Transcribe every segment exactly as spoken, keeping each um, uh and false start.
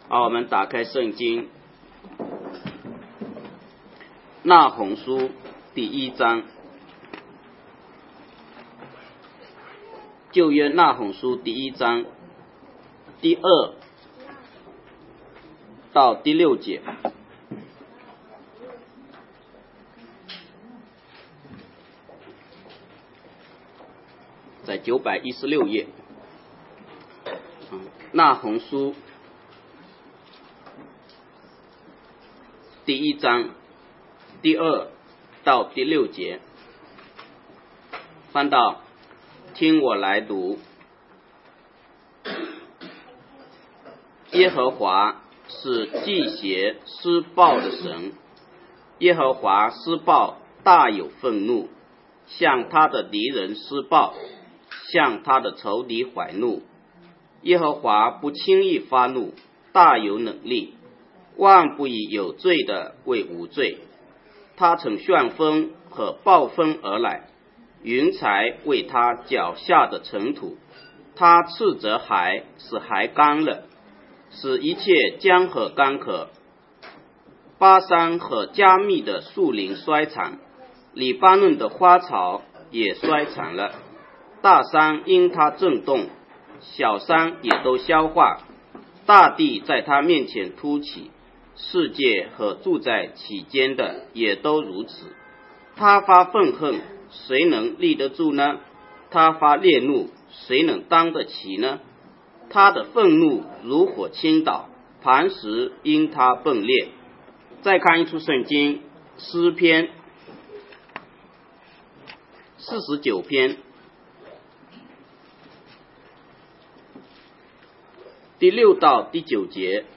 好，我们打开圣经，那鸿书第一章，旧约那鸿书第一章第二到第六节。在九百一十六页，那鸿书第一章第二到第六节，翻到听我来读。耶和华是忌邪施暴的神，耶和华施暴大有愤怒，向他的敌人施暴，向他的仇敌怀怒。耶和华不轻易发怒，大有能力，万不以有罪的为无罪。他乘旋风和暴风而来，云彩为他脚下的尘土。他斥责海，使海干了，使一切江河干涸。巴山和加密的树林衰残，黎巴嫩的花草也衰残了。大山因他震动，小山也都消化，大地在他面前凸起，世界和住在其间的也都如此。他发愤恨，谁能立得住呢？他发烈怒，谁能当得起呢？他的愤怒如火倾倒，磐石因他迸裂。再看一处圣经，诗篇四十九篇第六到第九节。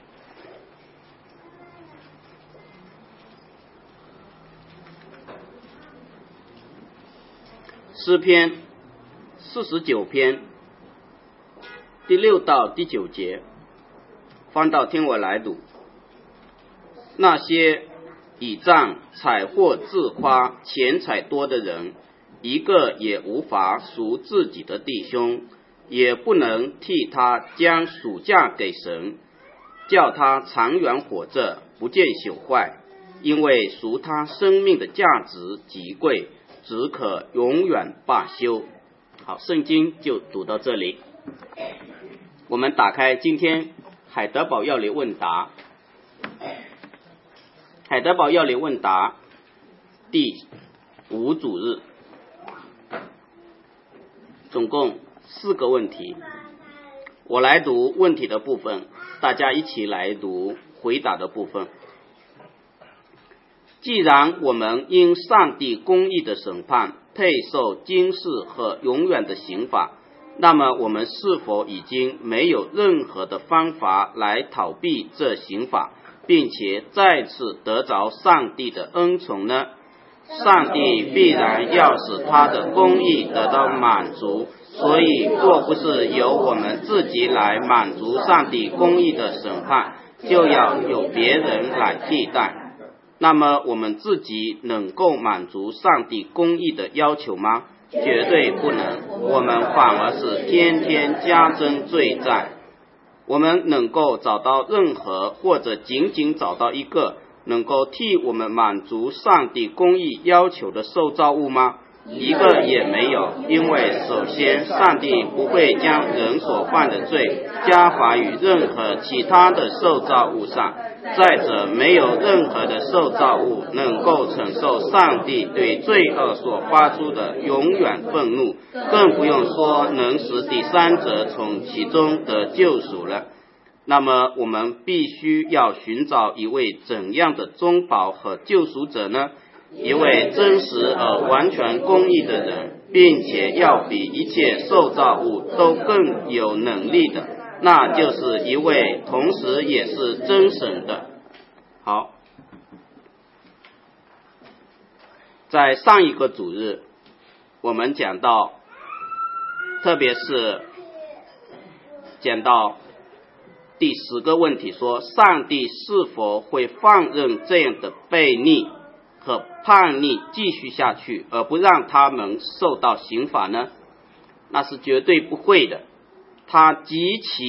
诗篇四十九篇第六到第九节，翻到听我来读。那些倚仗财货自夸、钱财多的人，一个也无法赎自己的弟兄，也不能替他将赎价给神，叫他长远活着，不见朽坏，因为赎他生命的价值极贵，只可永远罢休。好，圣经就读到这里。我们打开今天海德堡要理问答，海德堡要理问答第五主日，总共四个问题。我来读问题的部分，大家一起来读回答的部分。既然我们因上帝公义的审判配受今世和永远的刑罚，那么我们是否已经没有任何的方法来逃避这刑罚，并且再次得着上帝的恩宠呢？上帝必然要使他的公义得到满足，所以若不是由我们自己来满足上帝公义的审判，就要有别人来替代。那么我们自己能够满足上帝公义的要求吗？绝对不能，我们反而是天天加增罪债。我们能够找到任何或者仅仅找到一个能够替我们满足上帝公义要求的受造物吗？一个也没有。因为首先上帝不会将人所犯的罪加罚于任何其他的受造物上，再者没有任何的受造物能够承受上帝对罪恶所发出的永远愤怒，更不用说能使第三者从其中得救赎了。那么我们必须要寻找一位怎样的中保和救赎者呢？一位真实而完全公义的人，并且要比一切受造物都更有能力的，那就是一位同时也是真神的。好，在上一个主日我们讲到，特别是讲到第十个问题，说上帝是否会放任这样的悖逆和叛逆继续下去，而不让他们受到刑罚呢？那是绝对不会的。他极其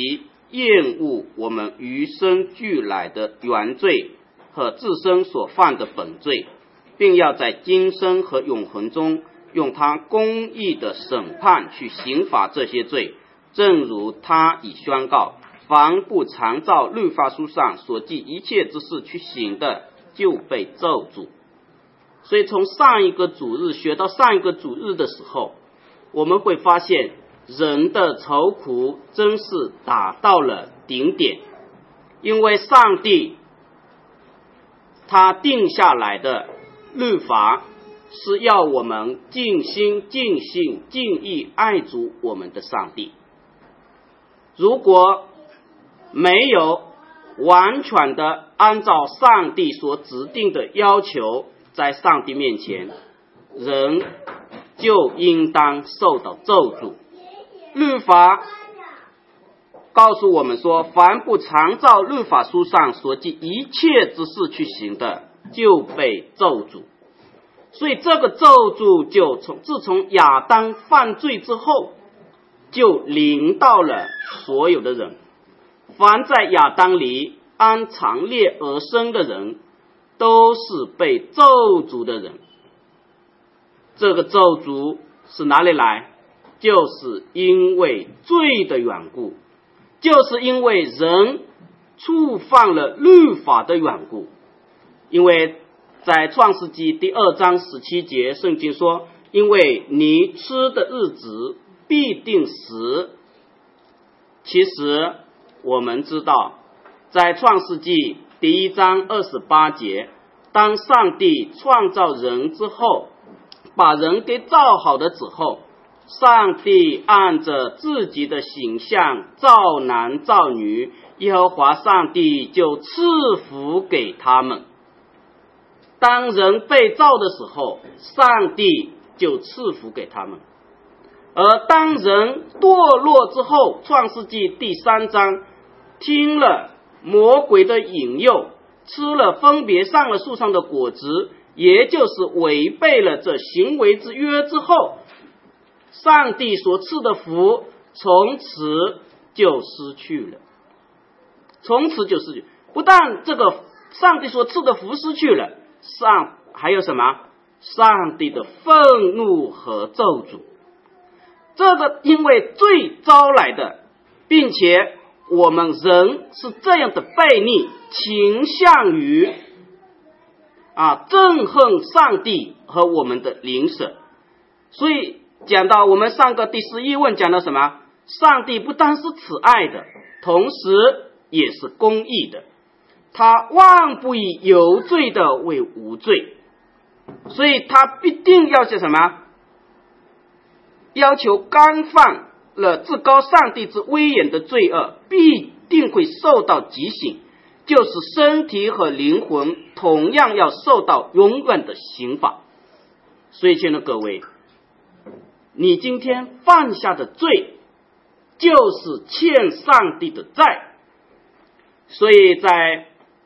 厌恶我们与生俱来的原罪和自身所犯的本罪，并要在今生和永恒中用他公义的审判去刑罚这些罪，正如他已宣告，凡不常照律法书上所记一切之事去行的，就被咒诅。所以从上一个主日学到上一个主日的时候，我们会发现人的愁苦真是达到了顶点，因为上帝他定下来的律法是要我们尽心尽性尽意爱主我们的上帝。如果没有完全的按照上帝所指定的要求在上帝面前，人就应当受到咒诅。律法告诉我们说，凡不常照律法书上所记一切之事去行的，就被咒诅。所以这个咒诅就从自从亚当犯罪之后，就临到了所有的人。凡在亚当里按常列而生的人，都是被咒诅的人。这个咒诅是哪里来？就是因为罪的缘故，就是因为人触犯了律法的缘故。因为在创世纪第二章十七节，圣经说，因为你吃的日子必定死。其实我们知道，在创世纪第一章二十八节，当上帝创造人之后，把人给造好的之后，上帝按着自己的形象造男造女，耶和华上帝就赐福给他们。当人被造的时候，上帝就赐福给他们。而当人堕落之后，创世纪第三章听了魔鬼的引诱，吃了分别上了树上的果子，也就是违背了这行为之约之后，上帝所赐的福从此就失去了。从此就失去，不但这个上帝所赐的福失去了，上还有什么？上帝的愤怒和咒诅。这个因为罪招来的，并且我们人是这样的悖逆，倾向于啊憎恨上帝和我们的邻舍。所以讲到我们上个第十一问讲到什么？上帝不单是慈爱的，同时也是公义的，他万不以有罪的为无罪，所以他必定要是什么？要求干犯了至高上帝之威严的罪恶，必定会受到极刑，就是身体和灵魂同样要受到永远的刑罚。所以亲爱的各位，你今天犯下的罪就是欠上帝的债。所以在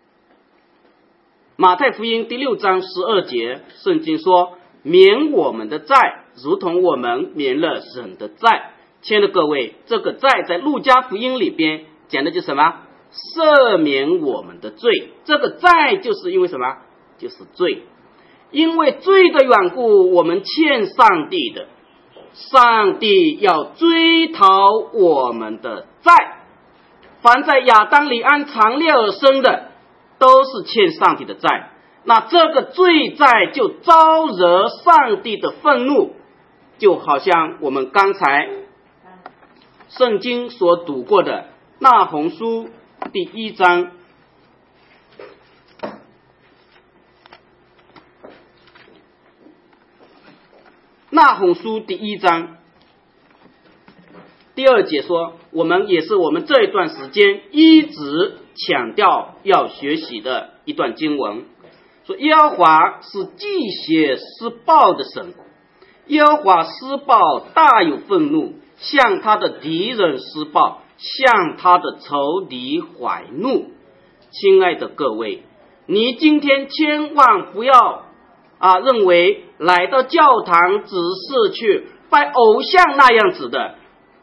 马太福音第六章十二节，圣经说，免我们的债，如同我们免了人的债。亲爱的各位，这个债在路加福音里边讲的就是什么？赦免我们的罪。这个债就是因为什么？就是罪。因为罪的缘故，我们欠上帝的，上帝要追讨我们的债。凡在亚当里按常列而生的，都是欠上帝的债。那这个罪债就招惹上帝的愤怒，就好像我们刚才圣经所读过的那鸿书第一章，那鸿书第一章第二节说，我们也是我们这一段时间一直强调要学习的一段经文，说耶和华是记血施报的神，耶和华施报大有愤怒，向他的敌人施报，向他的仇敌怀怒。亲爱的各位，你今天千万不要啊认为来到教堂只是去拜偶像那样子的，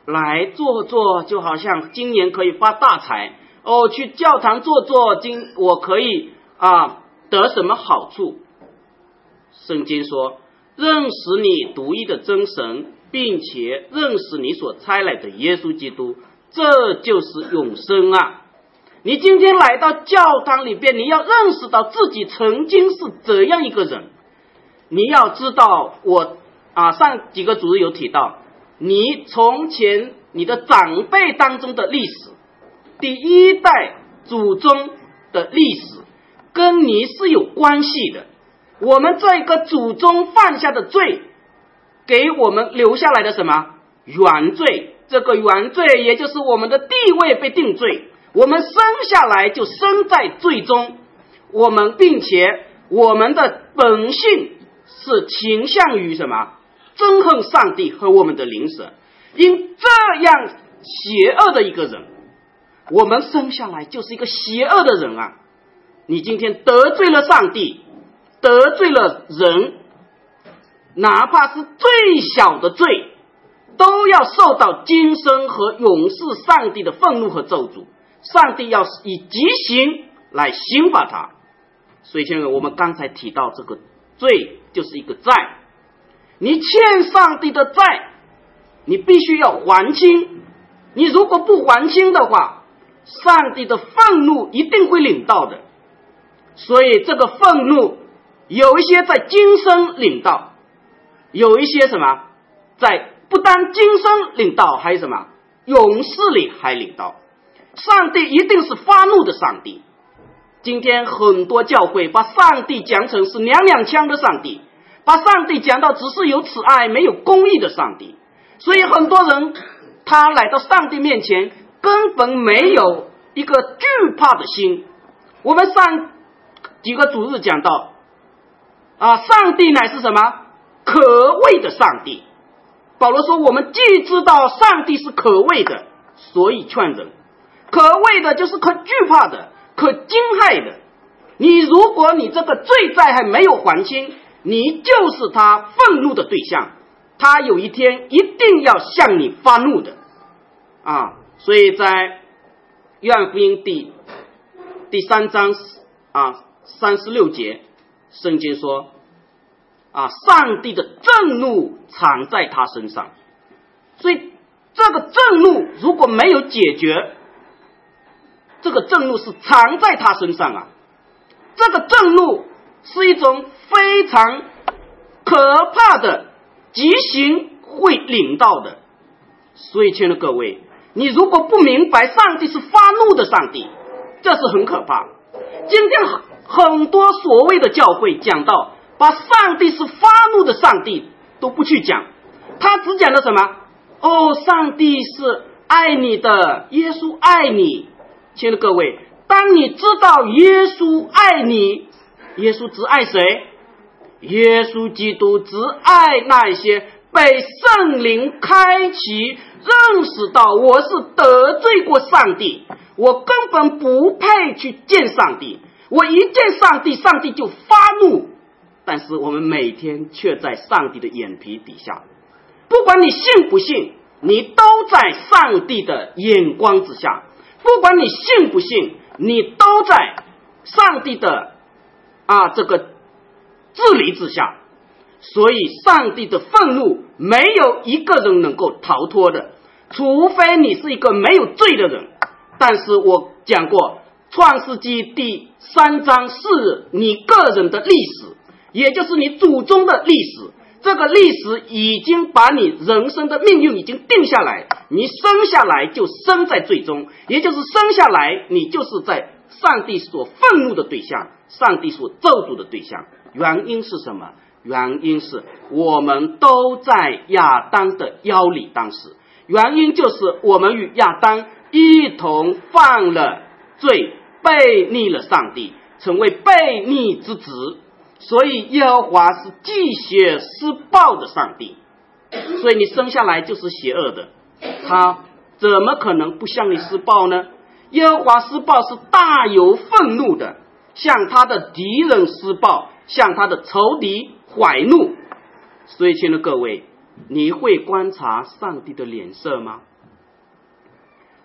来坐坐，就好像今年可以发大财哦，去教堂坐坐，今我可以啊得什么好处？圣经说，认识你独一的真神，并且认识你所差来的耶稣基督，这就是永生啊！你今天来到教堂里边，你要认识到自己曾经是怎样一个人。你要知道，我啊上几个主日有提到，你从前你的长辈当中的历史，第一代祖宗的历史，跟你是有关系的。我们这个祖宗犯下的罪，给我们留下来的什么原罪？这个原罪也就是我们的地位被定罪，我们生下来就生在罪中，我们并且我们的本性是倾向于什么？憎恨上帝和我们的邻舍。因这样邪恶的一个人，我们生下来就是一个邪恶的人啊！你今天得罪了上帝，得罪了人，哪怕是最小的罪，都要受到今生和永世上帝的愤怒和咒诅。上帝要以极刑来刑罚他。所以亲爱的，我们刚才提到这个罪就是一个债，你欠上帝的债，你必须要还清。你如果不还清的话，上帝的愤怒一定会领到的。所以这个愤怒有一些在今生领到，有一些什么在不单今生领到，还有什么永世里还领到。上帝一定是发怒的上帝。今天很多教会把上帝讲成是娘娘腔的上帝，把上帝讲到只是有慈爱没有公义的上帝。所以很多人他来到上帝面前根本没有一个惧怕的心。我们上几个主日讲到啊，上帝乃是什么？可畏的上帝。保罗说，我们既知道上帝是可畏的，所以劝人。可畏的就是可惧怕的，可惊骇的。你如果你这个罪债还没有还清，你就是他愤怒的对象，他有一天一定要向你发怒的啊！所以在约翰福音第第三章啊三十六节，圣经说啊，上帝的震怒藏在他身上。所以这个震怒如果没有解决，这个震怒是藏在他身上啊！这个震怒是一种非常可怕的极刑会领到的。所以亲爱的各位，你如果不明白上帝是发怒的上帝，这是很可怕。今天很多所谓的教会讲到把上帝是发怒的上帝都不去讲，他只讲了什么？哦，上帝是爱你的，耶稣爱你。亲爱的各位，当你知道耶稣爱你，耶稣只爱谁？耶稣基督只爱那些被圣灵开启，认识到我是得罪过上帝，我根本不配去见上帝，我一见上帝，上帝就发怒。但是我们每天却在上帝的眼皮底下，不管你信不信，你都在上帝的眼光之下，不管你信不信，你都在上帝的啊这个治理之下。所以上帝的愤怒没有一个人能够逃脱的，除非你是一个没有罪的人。但是我讲过创世纪第三章是你个人的历史，也就是你祖宗的历史。这个历史已经把你人生的命运已经定下来，你生下来就生在罪中，也就是生下来你就是在上帝所愤怒的对象，上帝所咒诅的对象。原因是什么？原因是我们都在亚当的腰里。当时原因就是我们与亚当一同犯了罪，背逆了上帝，成为背逆之子。所以耶和华是祭血施暴的上帝，所以你生下来就是邪恶的，他怎么可能不向你施暴呢？耶和华施暴是大有愤怒的，向他的敌人施暴，向他的仇敌怀怒。所以亲爱的各位，你会观察上帝的脸色吗？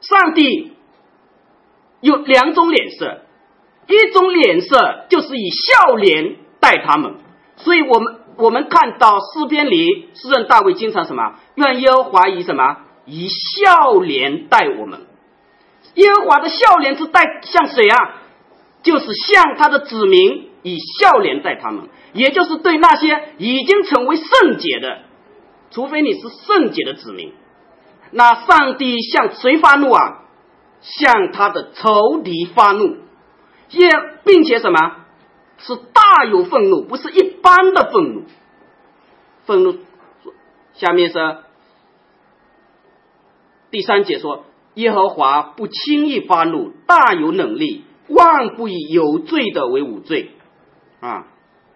上帝有两种脸色，一种脸色就是以笑脸待他们，所以我们我们看到诗篇里诗人大卫经常什么，愿耶和华以什么，以笑脸待我们。耶和华的笑脸是待向谁啊？就是向他的子民以笑脸待他们，也就是对那些已经成为圣洁的，除非你是圣洁的子民。那上帝向谁发怒啊？向他的仇敌发怒，也并且什么，是大有愤怒，不是一般的愤怒。愤怒下面是第三节说，耶和华不轻易发怒，大有能力，万不以有罪的为无罪啊！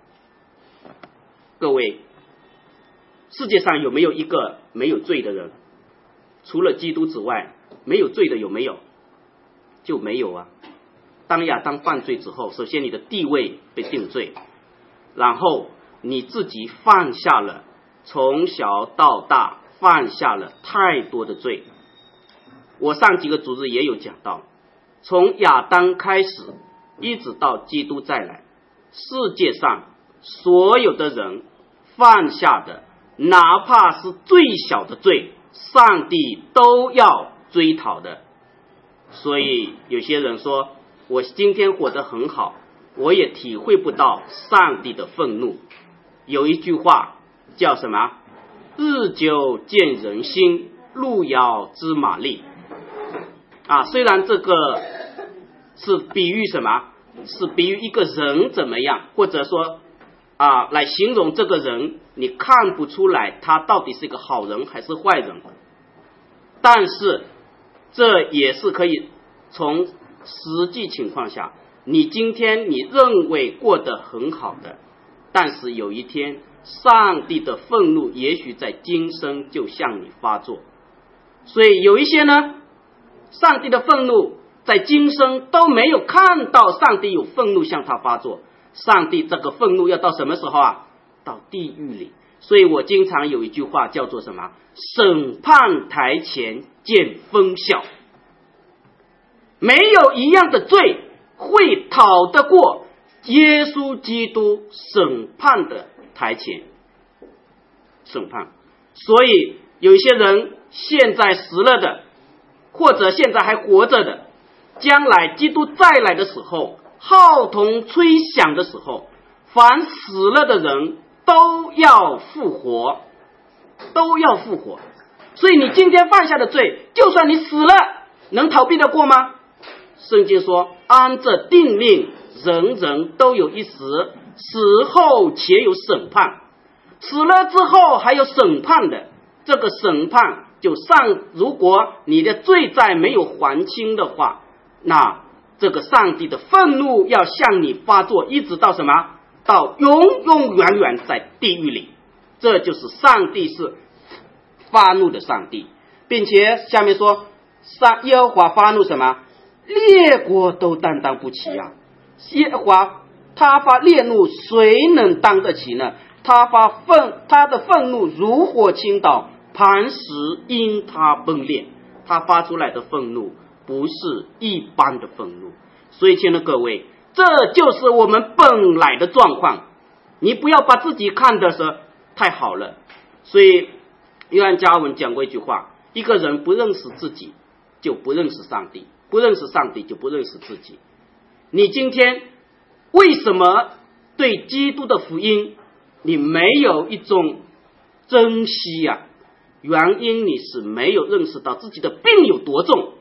各位，世界上有没有一个没有罪的人？除了基督之外，没有罪的有没有？就没有啊。当亚当犯罪之后，首先你的地位被定罪，然后你自己犯下了从小到大犯下了太多的罪。我上几个主日也有讲到，从亚当开始一直到基督再来，世界上所有的人犯下的哪怕是最小的罪，上帝都要追讨的。所以有些人说，我今天活得很好，我也体会不到上帝的愤怒。有一句话叫什么？日久见人心，路遥知马力啊。虽然这个是比喻什么，是比喻一个人怎么样，或者说啊，来形容这个人你看不出来他到底是一个好人还是坏人，但是这也是可以从实际情况下，你今天你认为过得很好的，但是有一天上帝的愤怒也许在今生就向你发作。所以有一些呢，上帝的愤怒在今生都没有看到上帝有愤怒向他发作，上帝这个愤怒要到什么时候啊？到地狱里。所以我经常有一句话叫做什么？审判台前见分晓。没有一样的罪会讨得过耶稣基督审判的台前审判。所以有一些人现在死了的，或者现在还活着的，将来基督再来的时候，号筒吹响的时候，凡死了的人都要复活，都要复活。所以你今天犯下的罪，就算你死了，能逃避得过吗？圣经说，按着定命，人人都有一死，死后且有审判。死了之后还有审判的，这个审判就上，如果你的罪债没有还清的话，那这个上帝的愤怒要向你发作，一直到什么？到永永远远在地狱里。这就是上帝是发怒的上帝，并且下面说，上耶和华发怒什么？列国都担当不起啊！耶和华他发烈怒，谁能当得起呢？他发愤，他的愤怒如火倾倒，磐石因他崩裂。他发出来的愤怒不是一般的愤怒。所以亲爱的各位，这就是我们本来的状况。你不要把自己看的是太好了。所以约翰加尔文讲过一句话，一个人不认识自己就不认识上帝，不认识上帝就不认识自己。你今天为什么对基督的福音你没有一种珍惜啊？原因你是没有认识到自己的病有多重。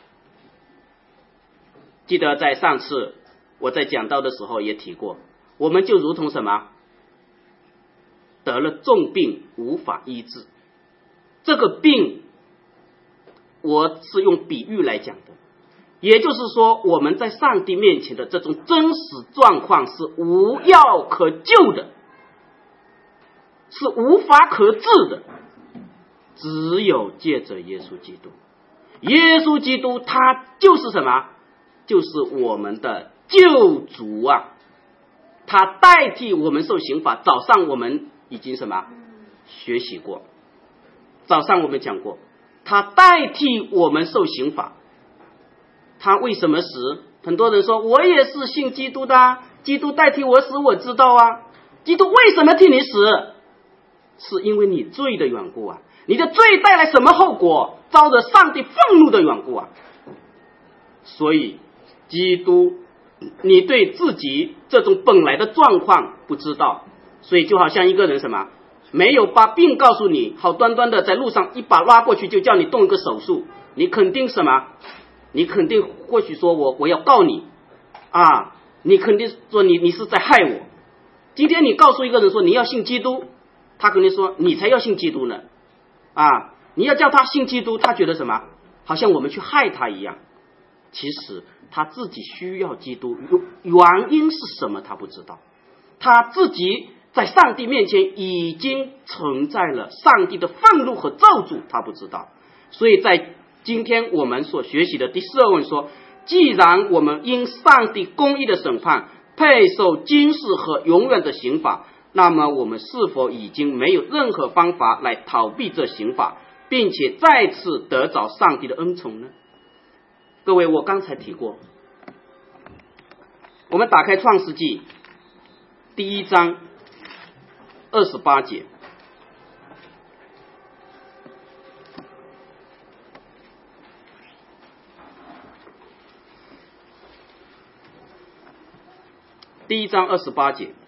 记得在上次我在讲道的时候也提过，我们就如同什么？得了重病无法医治。这个病我是用比喻来讲的，也就是说我们在上帝面前的这种真实状况是无药可救的，是无法可治的，只有借着耶稣基督。耶稣基督他就是什么？就是我们的救主啊！他代替我们受刑罚。早上我们已经什么学习过，早上我们讲过，他代替我们受刑罚， 他为什么死？很多人说我也是信基督的啊，基督代替我死，我知道啊。基督为什么替你死？是因为你罪的缘故啊，你的罪带来什么后果？遭着上帝愤怒的缘故啊。所以基督，你对自己这种本来的状况不知道，所以就好像一个人什么，没有把病告诉你，好端端的在路上一把拉过去就叫你动一个手术，你肯定什么？你肯定或许说我我要告你啊，你肯定说你你是在害我。今天你告诉一个人说你要信基督，他肯定说你才要信基督呢啊！你要叫他信基督，他觉得什么？好像我们去害他一样。其实他自己需要基督，原因是什么他不知道，他自己在上帝面前已经存在了上帝的愤怒和咒诅，他不知道。所以在今天我们所学习的第四二问说，既然我们因上帝公义的审判配受今世和永远的刑罚，那么我们是否已经没有任何方法来逃避这刑罚，并且再次得着上帝的恩宠呢？各位，我刚才提过，我们打开创世纪第一章二十八节，第一章二十八节，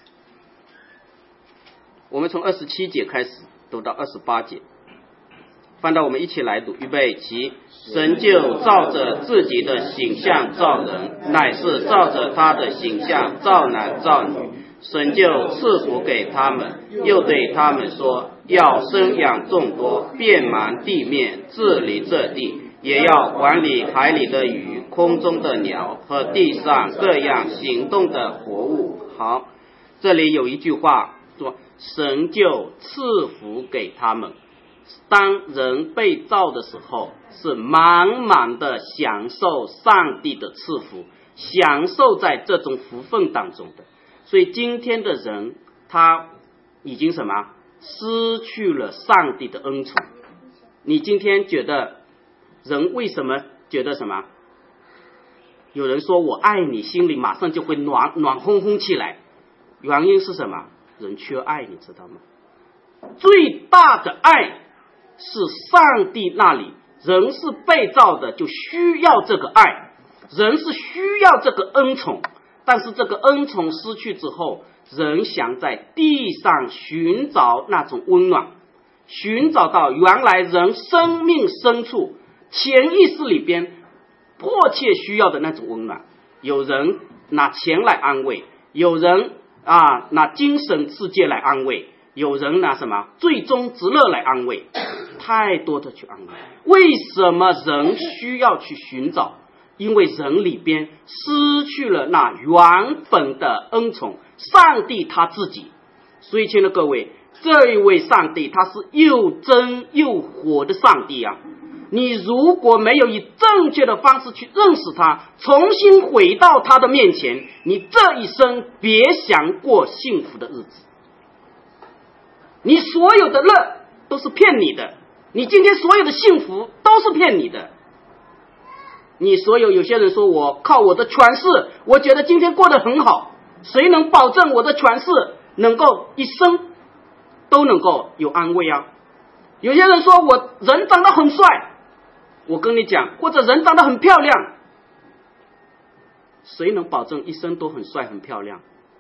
我们从二十七节开始读到二十八节，翻到我们一起来读，预备起。神就照着自己的形象造人，乃是照着他的形象造男造女。神就赐福给他们，又对他们说，要生养众多，遍满地面，治理这地，也要管理海里的鱼，空中的鸟和地上各样行动的活物。好，这里有一句话说，神就赐福给他们。当人被造的时候，是满满的享受上帝的赐福，享受在这种福分当中的。所以今天的人他已经什么？失去了上帝的恩宠。你今天觉得人为什么觉得什么？有人说我爱你，心里马上就会暖暖烘烘起来，原因是什么？人缺爱，你知道吗？最大的爱是上帝那里，人是被造的，就需要这个爱，人是需要这个恩宠，但是这个恩宠失去之后，人想在地上寻找那种温暖，寻找到原来人生命深处潜意识里边迫切需要的那种温暖。有人拿钱来安慰，有人啊拿精神世界来安慰，有人拿什么最终之乐来安慰，太多的去安慰。为什么人需要去寻找？因为人里边失去了那原本的恩宠，上帝他自己。所以亲爱的各位，这一位上帝他是又真又活的上帝啊！你如果没有以正确的方式去认识他，重新回到他的面前，你这一生别想过幸福的日子。你所有的乐都是骗你的，你今天所有的幸福都是骗你的。你所有有些人说我靠我的权势，我觉得今天过得很好，谁能保证我的权势能够一生都能够有安慰啊？有些人说我人长得很帅，我跟你讲，或者人长得很漂亮，谁能保证一生都很帅很漂亮？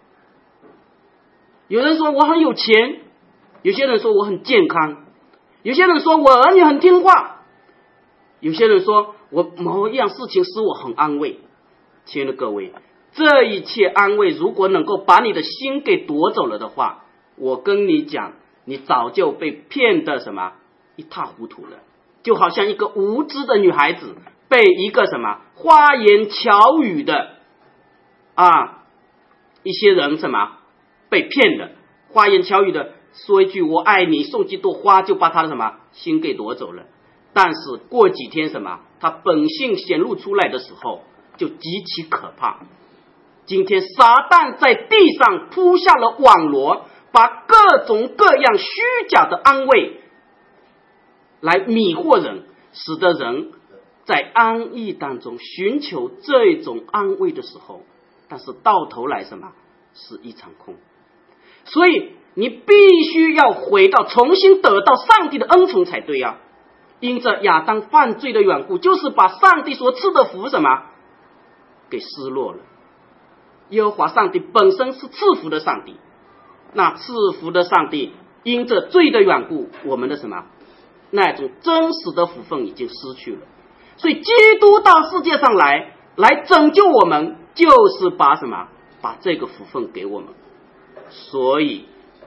有人说我很有钱，有些人说我很健康，有些人说我儿女很听话，有些人说我某一样事情使我很安慰。亲爱的各位，这一切安慰如果能够把你的心给夺走了的话，我跟你讲，你早就被骗得什么一塌糊涂了。就好像一个无知的女孩子被一个什么花言巧语的啊一些人什么被骗了，花言巧语的说一句我爱你，送几朵花，就把他的什么心给夺走了。但是过几天什么他本性显露出来的时候，就极其可怕。今天撒旦在地上铺下了网罗，把各种各样虚假的安慰来迷惑人，使得人在安逸当中寻求这种安慰的时候，但是到头来什么？是一场空。所以你必须要回到重新得到上帝的恩宠才对啊。因着亚当犯罪的缘故，就是把上帝所赐的福什么给失落了。耶和华上帝本身是赐福的上帝，那赐福的上帝因着罪的缘故，我们的什么那种真实的福分已经失去了。所以基督到世界上来来拯救我们，就是把什么把这个福分给我们。所以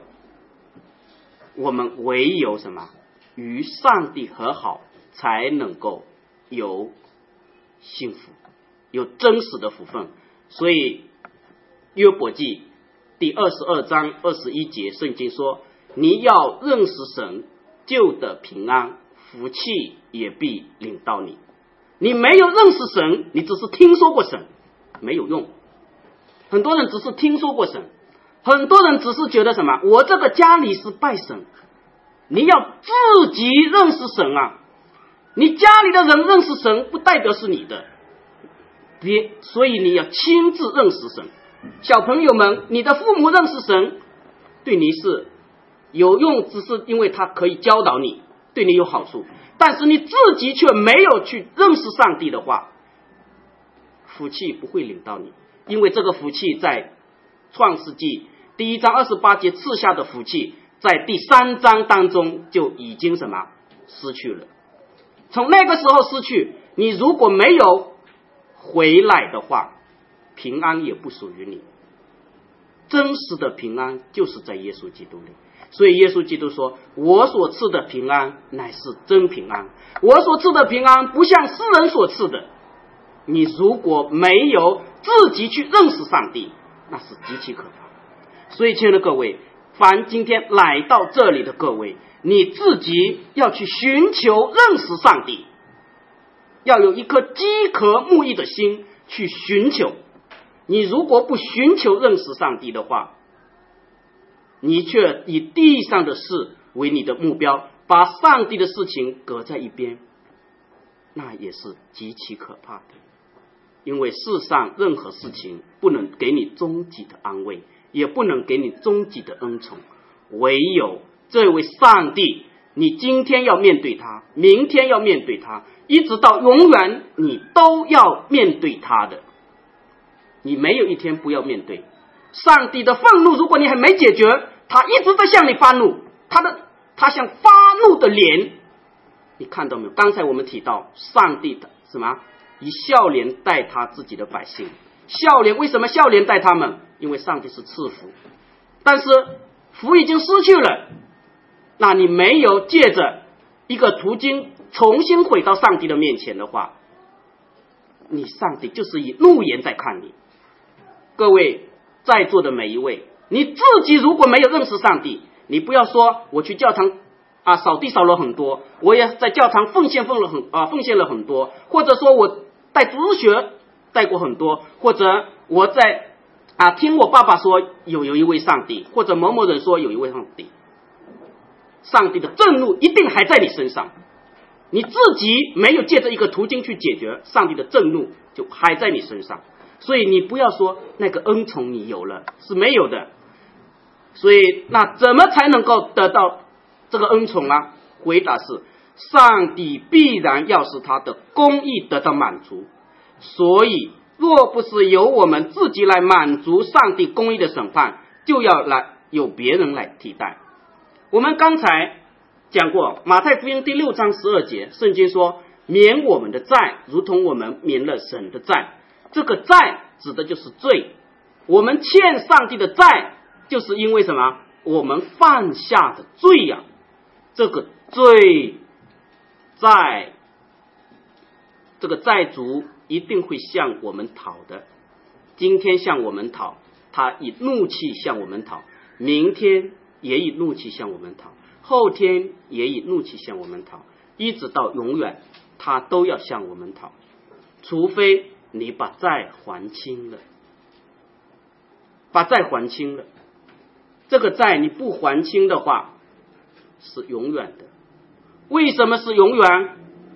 我们唯有什么与上帝和好，才能够有幸福，有真实的福分。所以约伯记第二十二章二十一节圣经说，你要认识神，就得平安，福气也必领到你。你没有认识神，你只是听说过神，没有用。很多人只是听说过神，很多人只是觉得什么，我这个家里是拜神。你要自己认识神啊，你家里的人认识神不代表是你的，别，所以你要亲自认识神。小朋友们，你的父母认识神对你是有用，只是因为他可以教导你，对你有好处。但是你自己却没有去认识上帝的话，福气不会领到你。因为这个福气在创世纪第一章二十八节赐下的福气，在第三章当中就已经什么失去了。从那个时候失去，你如果没有回来的话，平安也不属于你。真实的平安就是在耶稣基督里。所以耶稣基督说，我所赐的平安乃是真平安，我所赐的平安不像世人所赐的。你如果没有自己去认识上帝，那是极其可怕。所以亲爱的各位，凡今天来到这里的各位，你自己要去寻求认识上帝，要有一颗饥渴慕义的心去寻求。你如果不寻求认识上帝的话，你却以地上的事为你的目标，把上帝的事情搁在一边，那也是极其可怕的。因为世上任何事情不能给你终极的安慰，也不能给你终极的恩宠，唯有这位上帝，你今天要面对他，明天要面对他，一直到永远你都要面对他的。你没有一天不要面对上帝的愤怒。如果你还没解决，他一直在向你发怒，他的他像发怒的脸，你看到没有？刚才我们提到上帝的什么以笑脸待他自己的百姓。笑脸，为什么笑脸待他们？因为上帝是赐福，但是福已经失去了。那你没有借着一个途径重新回到上帝的面前的话，你上帝就是以怒颜在看你。各位在座的每一位，你自己如果没有认识上帝，你不要说我去教堂啊扫地扫了很多，我也在教堂奉献奉了很啊奉献了很多，或者说我带主日学带过很多，或者我在啊听我爸爸说有有一位上帝，或者某某人说有一位上帝，上帝的震怒一定还在你身上。你自己没有借着一个途径去解决，上帝的震怒就还在你身上。所以你不要说那个恩宠你有了，是没有的。所以那怎么才能够得到这个恩宠啊？回答是，上帝必然要使他的公义得到满足。所以若不是由我们自己来满足上帝公义的审判，就要来有别人来替代。我们刚才讲过马太福音第六章十二节，圣经说免我们的债，如同我们免了神的债。这个债指的就是罪，我们欠上帝的债，就是因为什么？我们犯下的罪呀、啊。这个罪债，这个债主一定会向我们讨的。今天向我们讨，他以怒气向我们讨，明天也以怒气向我们讨，后天也以怒气向我们讨，一直到永远，他都要向我们讨，除非你把债还清了，把债还清了。这个债你不还清的话，是永远的。为什么是永远？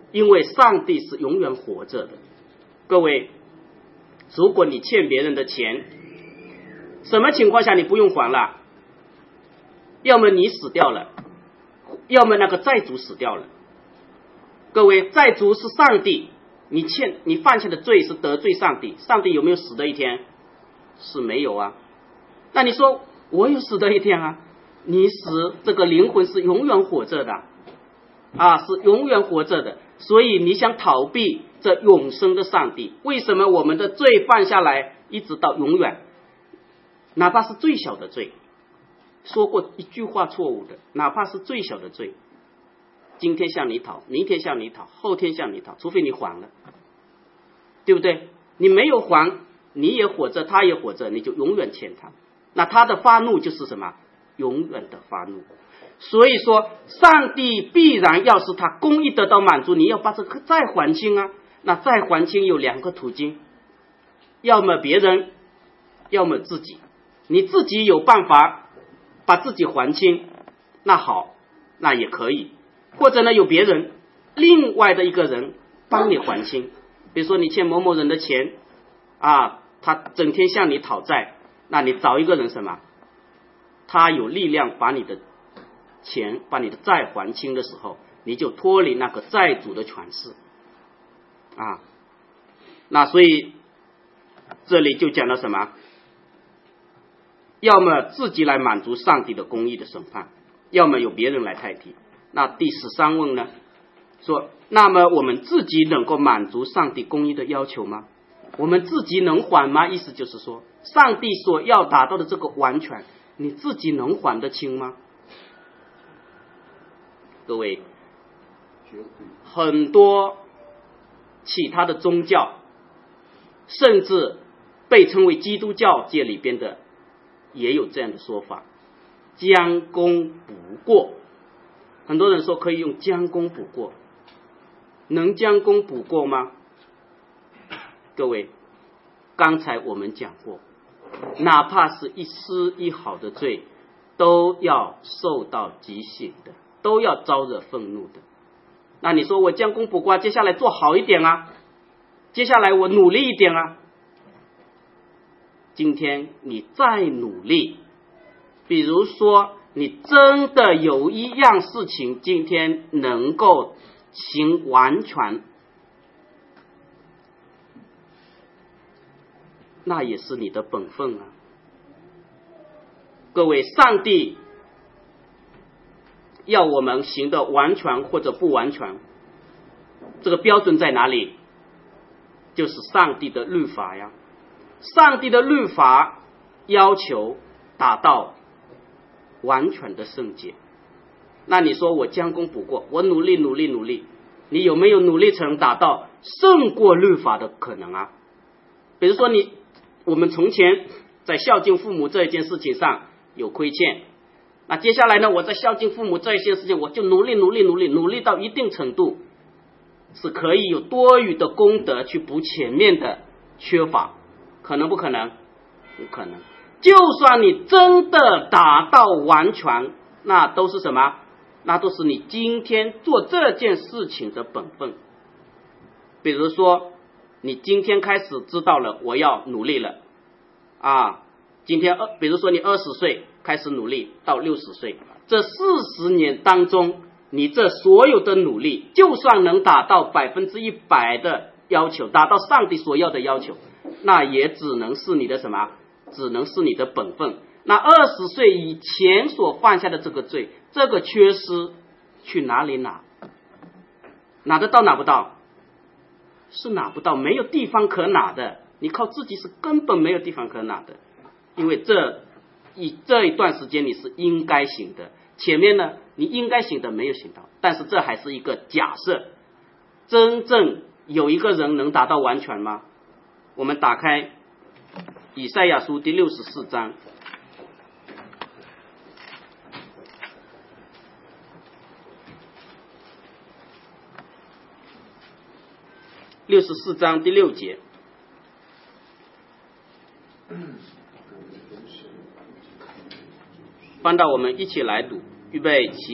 因为上帝是永远活着的。各位，如果你欠别人的钱，什么情况下你不用还了？要么你死掉了，要么那个债主死掉了。各位，债主是上帝，你欠你犯下的罪是得罪上帝，上帝有没有死的一天？是没有啊。那你说我有死的一天啊？你死，这个灵魂是永远活着的啊，是永远活着的。所以你想逃避这永生的上帝，为什么我们的罪犯下来一直到永远？哪怕是最小的罪，说过一句话错误的，哪怕是最小的罪，今天向你讨，明天向你讨，后天向你讨，除非你还了，对不对？你没有还，你也活着，他也活着，你就永远欠他。那他的发怒就是什么？永远的发怒。所以说上帝必然要是他公义得到满足，你要把这个债还清啊。那债还清有两个途径，要么别人，要么自己。你自己有办法把自己还清，那好，那也可以。或者呢，有别人，另外的一个人帮你还清。比如说你欠某某人的钱啊，他整天向你讨债，那你找一个人什么？他有力量把你的钱、把你的债还清的时候，你就脱离那个债主的权势啊。那所以这里就讲了什么？要么自己来满足上帝的公义的审判，要么有别人来代替。那第十三问呢？说，那么我们自己能够满足上帝公义的要求吗？我们自己能还吗？意思就是说，上帝所要达到的这个完全，你自己能还得清吗？各位，很多其他的宗教，甚至被称为基督教界里边的，也有这样的说法，将功补过。很多人说可以用将功补过，能将功补过吗？各位，刚才我们讲过，哪怕是一丝一毫的罪，都要受到极刑的，都要招惹愤怒的。那你说我将功补过，接下来做好一点啊，接下来我努力一点啊。今天你再努力，比如说你真的有一样事情今天能够行完全，那也是你的本分啊。各位，上帝要我们行的完全或者不完全，这个标准在哪里？就是上帝的律法呀。上帝的律法要求达到完全的圣洁。那你说我将功补过，我努力努力努力，你有没有努力成达到胜过律法的可能啊？比如说你我们从前在孝敬父母这一件事情上有亏欠，那接下来呢，我在孝敬父母这一件事情，我就努力努力努力努力到一定程度，是可以有多余的功德去补前面的缺乏，可能不可能？不可能。就算你真的达到完全，那都是什么？那都是你今天做这件事情的本分。比如说你今天开始知道了我要努力了啊，今天二，比如说你二十岁开始努力到六十岁，这四十年当中，你这所有的努力，就算能达到百分之一百的要求，达到上帝所要的要求，那也只能是你的什么？只能是你的本分。那二十岁以前所犯下的这个罪，这个缺失去哪里拿？拿得到拿不到？是拿不到，没有地方可拿的。你靠自己是根本没有地方可拿的，因为这一这一段时间你是应该行的，前面呢你应该行的没有行到，但是这还是一个假设。真正有一个人能达到完全吗？我们打开以赛亚书第六十四章，六十四章第六节，翻到我们一起来读，预备起。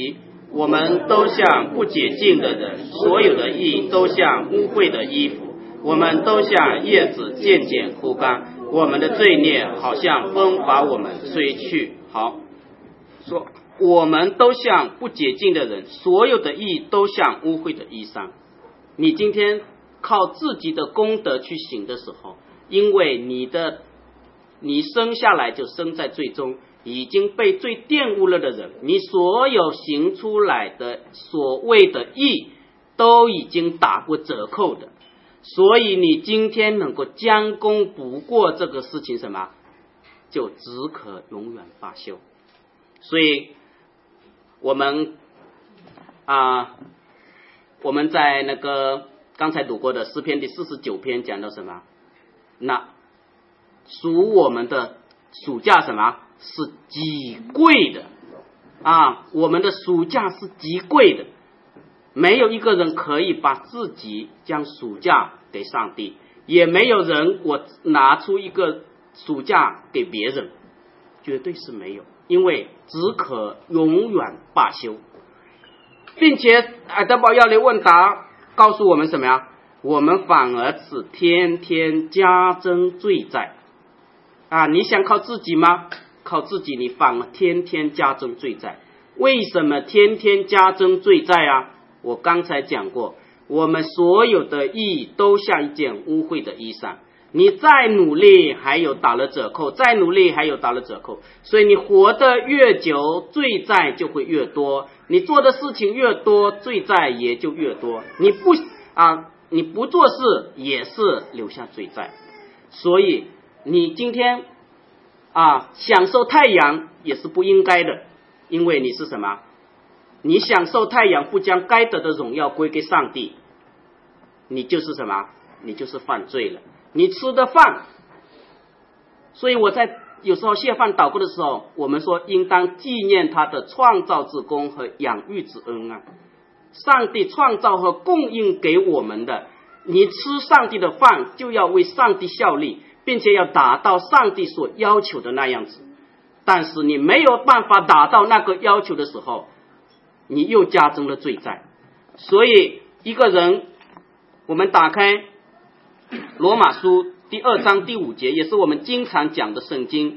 我们都像不洁净的人，所有的义都像污秽的衣服，我们都像叶子渐渐枯干，我们的罪孽好像风把我们吹去。好，说我们都像不洁净的人，所有的义都像污秽的衣裳。你今天靠自己的功德去行的时候，因为你的你生下来就生在罪中，已经被罪玷污了的人，你所有行出来的所谓的义都已经打过折扣的，所以你今天能够将功补过这个事情，什么就只可永远罢休。所以我们啊，我们在那个刚才读过的诗篇第四十九篇讲到什么？那属我们的属价什么是极贵的啊？我们的属价是极贵的，没有一个人可以把自己将属价给上帝，也没有人我拿出一个属价给别人，绝对是没有，因为只可永远罢休。并且爱德堡要来问答告诉我们什么呀？我们反而是天天加增罪债啊！你想靠自己吗？靠自己你反而天天加增罪债。为什么天天加增罪债啊？我刚才讲过，我们所有的义都像一件污秽的衣裳，你再努力还有打了折扣，再努力还有打了折扣，所以你活得越久，罪债就会越多，你做的事情越多，罪债也就越多，你不啊你不做事也是留下罪债。所以你今天啊享受太阳也是不应该的，因为你是什么？你享受太阳，不将该得的荣耀归给上帝，你就是什么？你就是犯罪了。你吃的饭，所以我在有时候谢饭祷告的时候，我们说应当纪念他的创造之功和养育之恩啊。上帝创造和供应给我们的，你吃上帝的饭就要为上帝效力，并且要达到上帝所要求的那样子。但是你没有办法达到那个要求的时候，你又加增了罪债。所以一个人，我们打开罗马书第二章第五节，也是我们经常讲的圣经。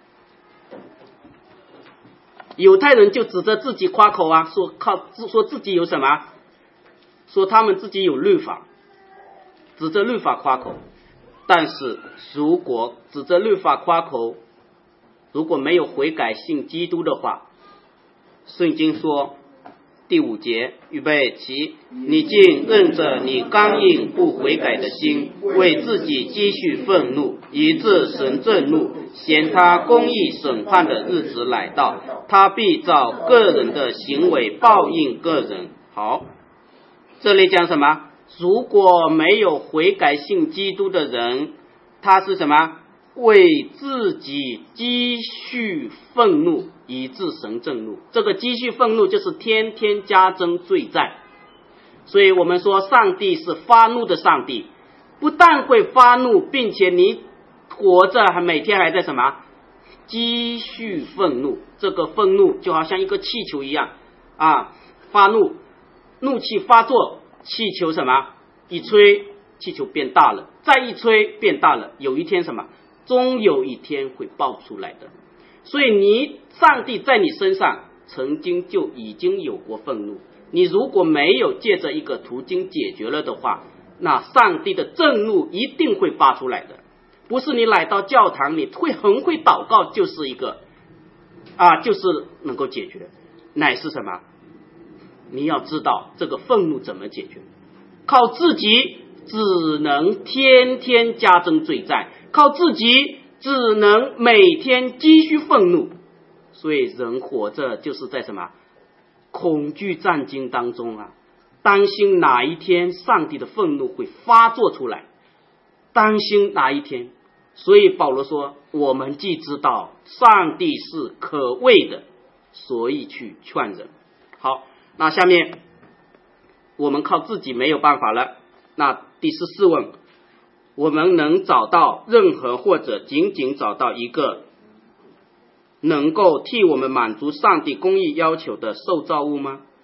犹太人就指着自己夸口啊，说靠说自己有什么，说他们自己有律法，指着律法夸口。但是如果指着律法夸口，如果没有悔改信基督的话，圣经说第五节，预备起，你竟任着你刚硬不悔改的心，为自己积蓄愤怒，以致神震怒，嫌他公义审判的日子来到，他必照个人的行为报应个人。好，这里讲什么？如果没有悔改信基督的人，他是什么？为自己积蓄愤怒，以致神震怒。这个积蓄愤怒就是天天加增罪债。所以我们说上帝是发怒的上帝，不但会发怒，并且你活着还每天还在什么？积蓄愤怒。这个愤怒就好像一个气球一样啊，发怒，怒气发作，气球什么？一吹，气球变大了，再一吹变大了，有一天什么？终有一天会爆出来的。所以你上帝在你身上曾经就已经有过愤怒，你如果没有借着一个途径解决了的话，那上帝的震怒一定会发出来的。不是你来到教堂你会很会祷告就是一个啊，就是能够解决，乃是什么？你要知道这个愤怒怎么解决，靠自己只能天天加增罪债，靠自己只能每天积蓄愤怒。所以人活着就是在什么恐惧战惊当中啊，担心哪一天上帝的愤怒会发作出来，担心哪一天。所以保罗说，我们既知道上帝是可畏的，所以去劝人。好，那下面我们靠自己没有办法了。那第十四问，我们能找到任何或者仅仅找到一个能够替我们满足上帝公义要求的受造物吗？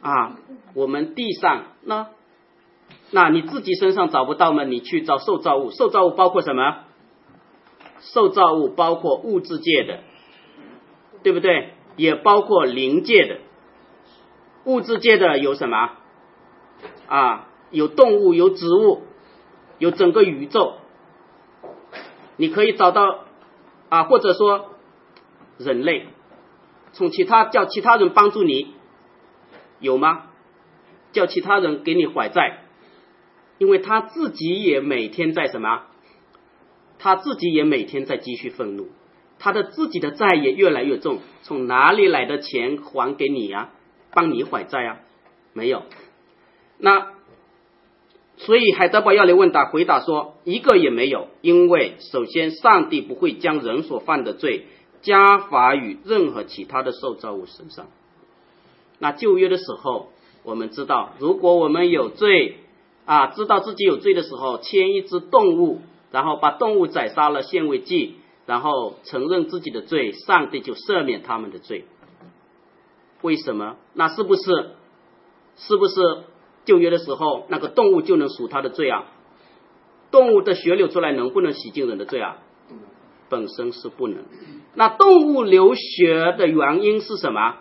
啊，我们地上那那你自己身上找不到吗？你去找受造物，受造物包括什么？受造物包括物质界的，对不对？也包括灵界的。物质界的有什么？啊，有动物，有植物，有整个宇宙。你可以找到啊，或者说人类，从其他叫其他人帮助你，有吗？叫其他人给你还债，因为他自己也每天在什么？他自己也每天在积蓄愤怒，他的自己的债也越来越重，从哪里来的钱还给你啊？帮你还债啊？没有。那所以海德堡要来问答回答说，一个也没有，因为首先上帝不会将人所犯的罪加罚于任何其他的受造物身上。那旧约的时候我们知道，如果我们有罪啊，知道自己有罪的时候，牵一只动物，然后把动物宰杀了献为祭，然后承认自己的罪，上帝就赦免他们的罪。为什么？那是不是是不是旧约的时候那个动物就能赎他的罪啊？动物的血流出来能不能洗净人的罪啊？本身是不能。那动物流血的原因是什么？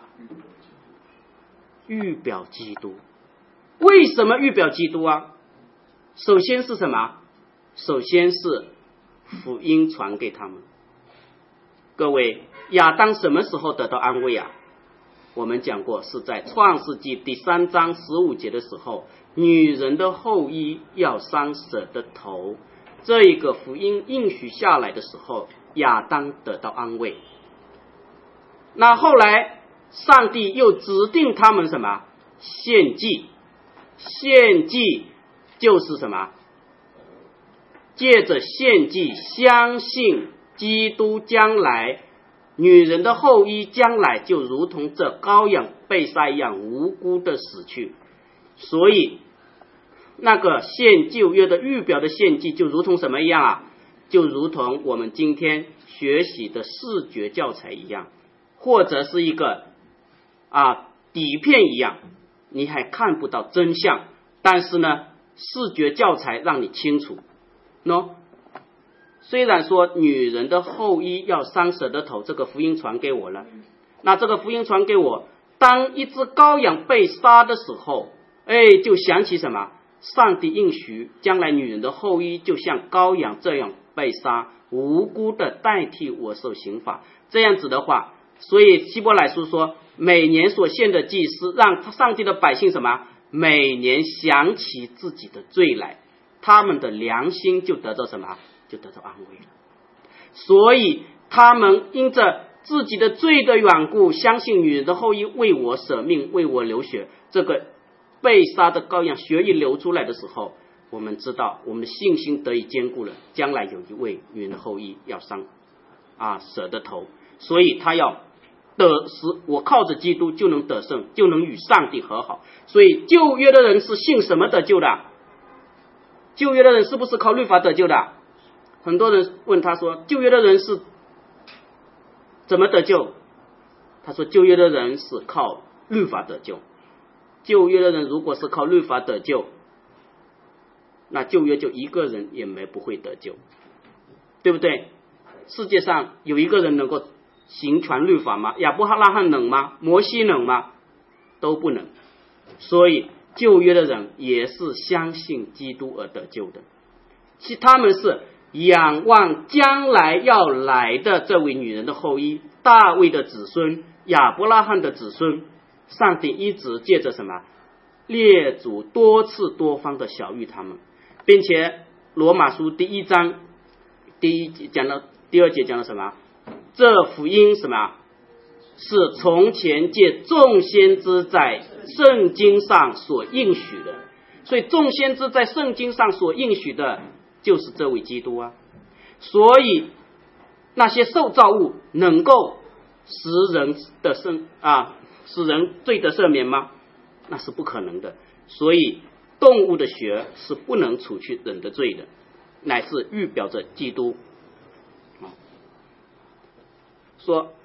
预表基督。为什么预表基督啊？首先是什么？首先是福音传给他们。各位，亚当什么时候得到安慰啊？我们讲过，是在创世纪第三章十五节的时候，女人的后裔要伤蛇的头，这一个福音应许下来的时候，亚当得到安慰。那后来上帝又指定他们什么？献祭。献祭就是什么？借着献祭相信基督将来，女人的后裔将来就如同这羔羊被杀一样无辜的死去。所以那个献旧约的预表的献祭就如同什么一样啊？就如同我们今天学习的视觉教材一样，或者是一个啊底片一样，你还看不到真相，但是呢视觉教材让你清楚。喏，虽然说女人的后裔要伤蛇的头，这个福音传给我了，那这个福音传给我，当一只羔羊被杀的时候，哎，就想起什么？上帝应许将来女人的后裔就像羔羊这样被杀，无辜的代替我受刑罚。这样子的话，所以希伯来书说，每年所献的祭司让上帝的百姓什么？每年想起自己的罪来，他们的良心就得到什么？就得到安慰了。所以他们因着自己的罪的缘故，相信女人的后裔为我舍命，为我流血。这个被杀的羔羊血一流出来的时候，我们知道我们的信心得以坚固了，将来有一位女人的后裔要伤啊蛇的头，所以他要得使我靠着基督就能得胜，就能与上帝和好。所以旧约的人是信什么得救的？旧约的人是不是靠律法得救的？很多人问他说，旧约的人是怎么得救？他说旧约的人是靠律法得救。旧约的人如果是靠律法得救，那旧约就一个人也没不会得救，对不对？世界上有一个人能够行全律法吗？亚伯拉罕能吗？摩西能吗？都不能。所以旧约的人也是相信基督而得救的，其他们是仰望将来要来的这位女人的后裔，大卫的子孙，亚伯拉罕的子孙。上帝一直借着什么？列祖多次多方的晓谕他们，并且罗马书第一章第一节讲到第二节讲了什么？这福音什么？是从前借众先知在圣经上所应许的。所以众先知在圣经上所应许的就是这位基督啊。所以那些受造物能够使人的生啊使人罪得赦免吗？那是不可能的。所以动物的血是不能除去人的罪的，乃是预表着基督。说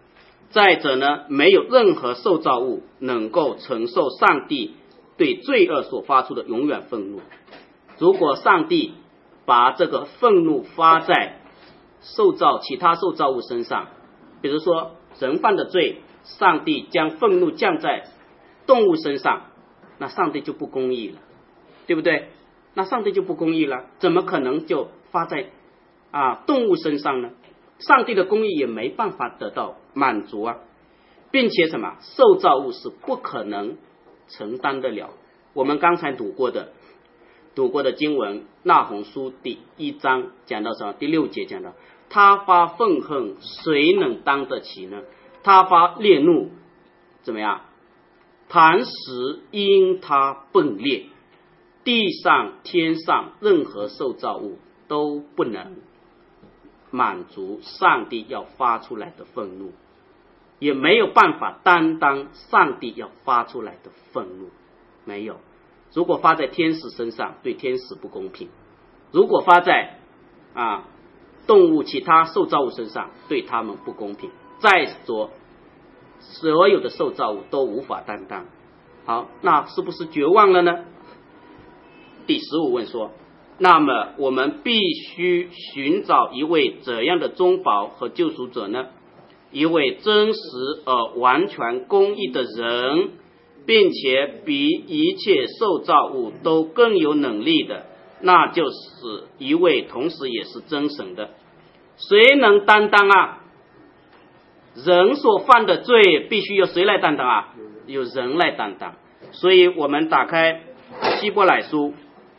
再者呢，没有任何受造物能够承受上帝对罪恶所发出的永远愤怒。如果上帝把这个愤怒发在受造其他受造物身上，比如说人犯的罪，上帝将愤怒降在动物身上，那上帝就不公义了，对不对？那上帝就不公义了，怎么可能就发在啊动物身上呢？上帝的公义也没办法得到满足啊，并且什么受造物是不可能承担得了。我们刚才读过的读过的经文，那鸿书第一章讲到什么？第六节讲到，他发愤恨，谁能当得起呢？他发烈怒，怎么样？磐石因他迸裂，地上天上任何受造物都不能满足上帝要发出来的愤怒，也没有办法担当上帝要发出来的愤怒，没有。如果发在天使身上，对天使不公平；如果发在啊动物其他受造物身上，对他们不公平。再说所有的受造物都无法担当。好，那是不是绝望了呢？第十五问说，那么我们必须寻找一位怎样的中保和救赎者呢？一位真实而完全公义的人，并且比一切受造物都更有能力的，那就是一位同时也是真神的。谁能担当啊？人所犯的罪必须由谁来担当啊？由人来担当。所以我们打开希伯来书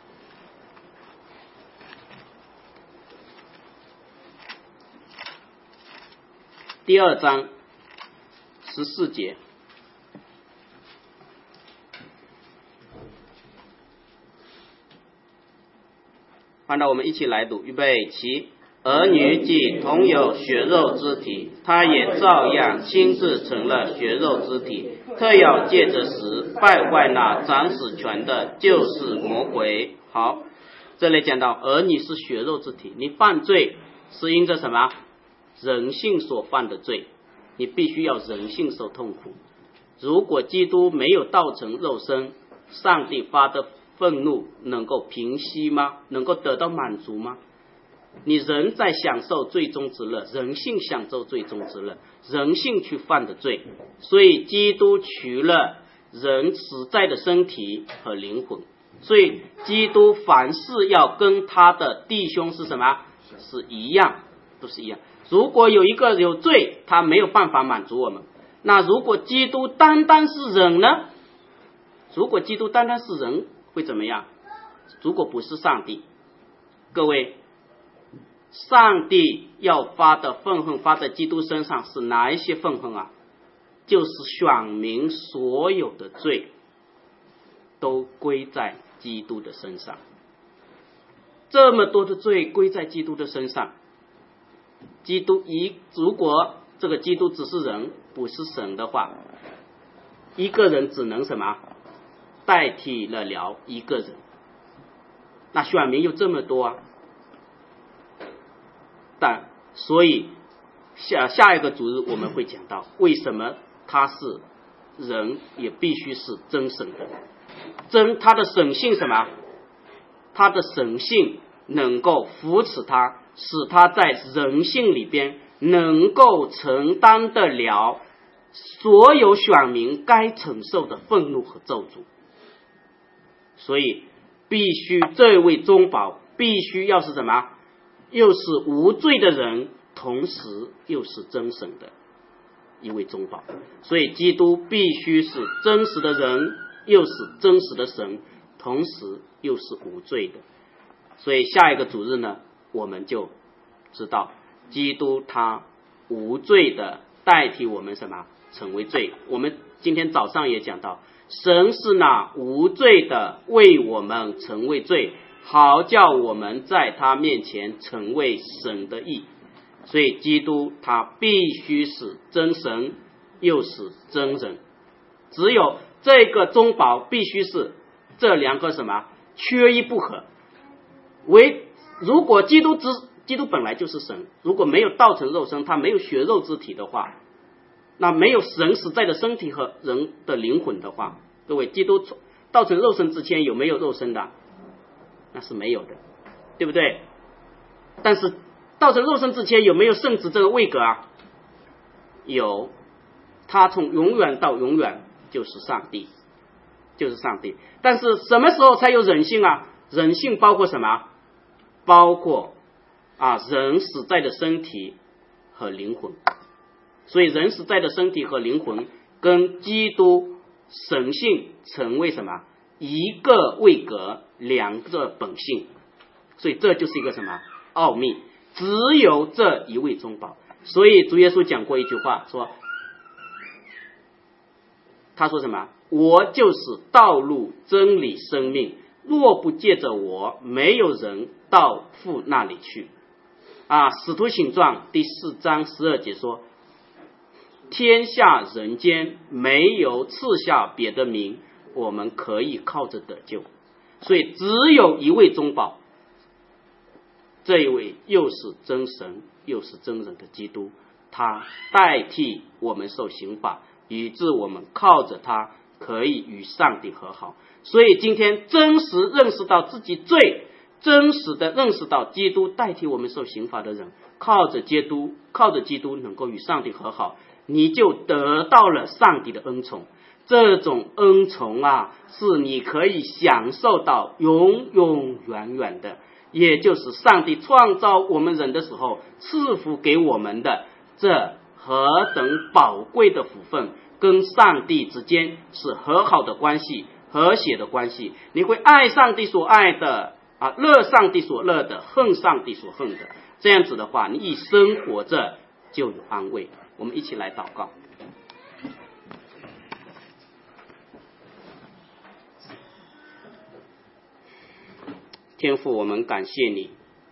第二章十四节，看到我们一起来读，预备起。儿女既同有血肉之体，他也照样亲自成了血肉之体，特要借着死败坏那掌使权的，就是魔鬼。好，这里讲到儿女是血肉之体，你犯罪是因着什么？人性所犯的罪，你必须要人性受痛苦。如果基督没有道成肉身，上帝发的愤怒能够平息吗？能够得到满足吗？你人在享受最终之乐，人性享受最终之乐，人性去犯的罪，所以基督取了人实在的身体和灵魂，所以基督凡事要跟他的弟兄是什么？是一样，都是一样。如果有一个有罪，他没有办法满足我们。那如果基督单单是人呢？如果基督单单是人会怎么样？如果不是上帝，各位，上帝要发的愤恨发在基督身上是哪一些愤恨啊？就是选民所有的罪都归在基督的身上，这么多的罪归在基督的身上。基督一如果这个基督只是人不是神的话，一个人只能什么代替了了一个人，那选民有这么多啊。但所以下下一个主日我们会讲到为什么他是人也必须是真神的。真他的神性什么？他的神性能够扶持他，使他在人性里边能够承担得了所有选民该承受的愤怒和咒诅。所以必须这位中保必须要是什么？又是无罪的人，同时又是真神的一位中保。所以基督必须是真实的人，又是真实的神，同时又是无罪的。所以下一个主日呢，我们就知道基督他无罪的代替我们什么成为罪。我们今天早上也讲到，神是那无罪的为我们成为罪，好叫我们在他面前成为神的义。所以基督他必须是真神又是真人，只有这个中保必须是这两个什么缺一不可。为如果基督之基督本来就是神，如果没有道成肉身，他没有血肉之体的话， 那没有人实在的身体和人的灵魂的话，各位，基督道成肉身之前有没有肉身的？那是没有的，对不对？但是道成肉身之前有没有圣子这个位格啊？有，他从永远到永远就是上帝，就是上帝。但是什么时候才有人性啊？人性包括什么？包括啊人实在的身体和灵魂。所以人实在的身体和灵魂跟基督神性成为什么？一个位格，两个本性。所以这就是一个什么奥秘？只有这一位中保。所以主耶稣讲过一句话，说他说什么？我就是道路真理生命，若不借着我，没有人到父那里去。啊，使徒行传第四章十二节说，天下人间没有赐下别的名，我们可以靠着得救。所以只有一位中保，这一位又是真神又是真人的基督，他代替我们受刑罚，以致我们靠着他可以与上帝和好。所以今天真实认识到自己罪，真实的认识到基督代替我们受刑罚的人，靠着基督靠着基督能够与上帝和好，你就得到了上帝的恩宠。这种恩宠啊，是你可以享受到永永远远的，也就是上帝创造我们人的时候赐福给我们的这何等宝贵的福分，跟上帝之间是和好的关系，和谐的关系。你会爱上帝所爱的啊，乐上帝所乐的，恨上帝所恨的。这样子的话，你一生活着就有安慰。我们一起来祷告。天父，我们感谢你。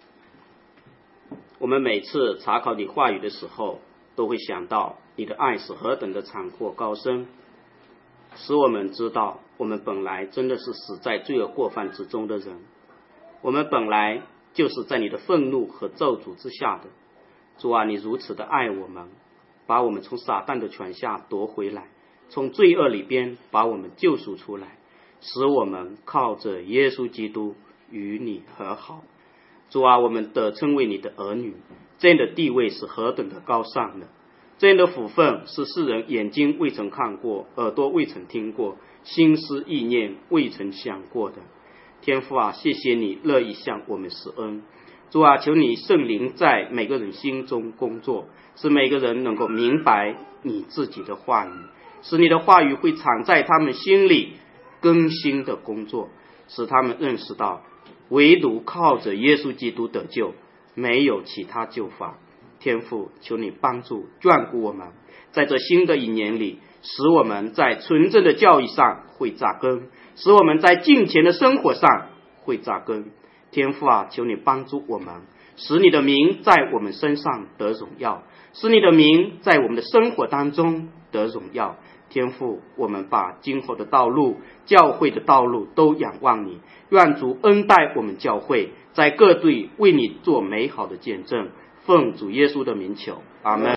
我们每次查考你话语的时候，都会想到你的爱是何等的广阔高深，使我们知道我们本来真的是死在罪恶过犯之中的人，我们本来就是在你的愤怒和咒诅之下的。主啊，你如此的爱我们，把我们从撒旦的权下夺回来，从罪恶里边把我们救赎出来，使我们靠着耶稣基督与你和好。主啊，我们得称为你的儿女，这样的地位是何等的高尚呢？这样的福分是世人眼睛未曾看过，耳朵未曾听过，心思意念未曾想过的。天父啊，谢谢你乐意向我们施恩。主啊，求你圣灵在每个人心中工作，使每个人能够明白你自己的话语，使你的话语会藏在他们心里更新的工作，使他们认识到唯独靠着耶稣基督得救，没有其他救法。天父，求你帮助眷顾我们，在这新的一年里，使我们在纯正的教义上会扎根，使我们在敬虔的生活上会扎根。天父啊，求你帮助我们，使你的名在我们身上得荣耀，使你的名在我们的生活当中得荣耀。天父，我们把今后的道路，教会的道路都仰望你，愿主恩待我们教会，在各队为你做美好的见证。奉主耶稣的名求，阿们。